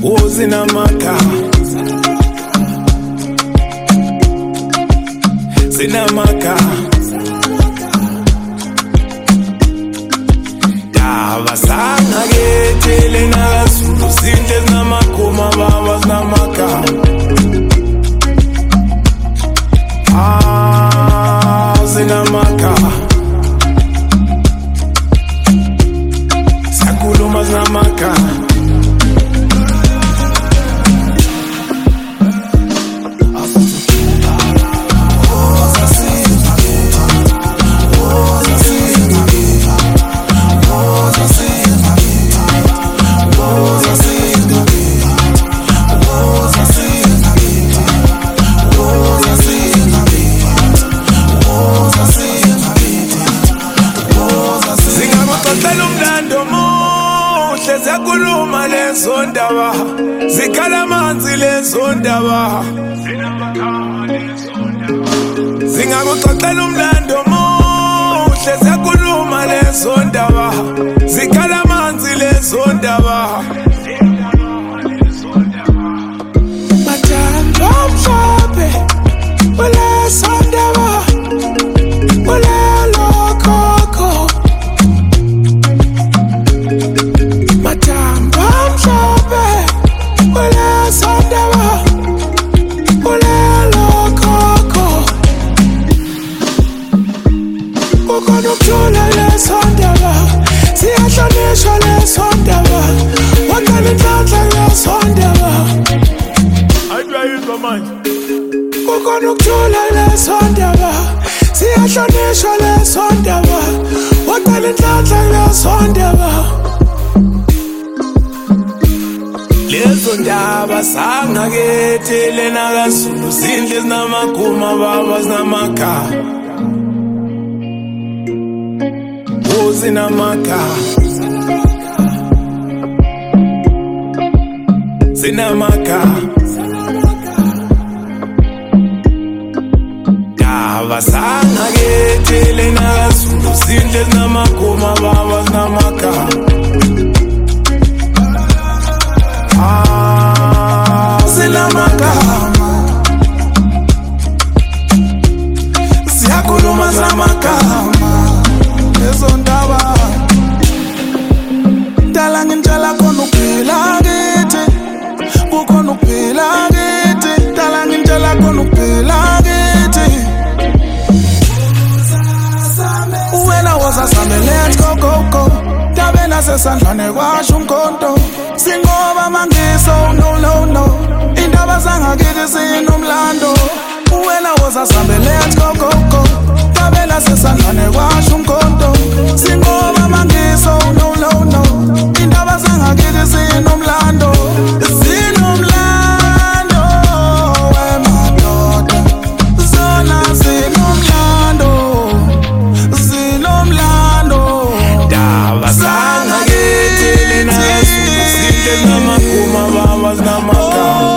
Zinamaka, zinamaka, dava sanga getele na sulu zinde zinamakuma baba zinamaka. Zinamaka, sakuluma zinamaka. Ziyakhuluma lezo ndaba, zikhala amanzi lezo ndaba. Zingakuxoxela umlando omuhle, ziyakhuluma lezo ndaba, zikhala amanzi lezo ndaba. Mathanda omhlophe kulezo ndaba, kulelo khokho. Ukuthola leso ndaba, siyahlonishwa leso ndaba, waqala inhlanhla leso ndaba. Ayidayizwa manje. Ukuthola leso ndaba, siyahlonishwa leso ndaba, waqala inhlanhla leso ndaba. Lezo ndaba sangakethele nakazulu zindle zinamakuma baba zinamaka. Zinamaka, zinamaka, dava sanga getele nakazulu zindle zinamakuma baba zinamaka. Zinamaka, ziyakhuluma zinamaka. Lezo ndaba dala ngintshela khona ukuphila kithi, kukhona ukuphila kithi. Dala ngintshela khona ukuphila kithi. Wena wasasame let's go go go. Tabela sesandlane kwasho umkhonto. Singoba mangiso no no no. Indaba zangakithi sinomlando. Wena wasasame let's go go go. Tabela sesandlane kwasho umkhonto. Singoba mangiso no no no. Indaba zangakithi sinomlando. Sinomlando wemadoda. Zona sinomlando. Sinomlando. Daba zangakithi lena zindle zinamakuma baba zinamaka.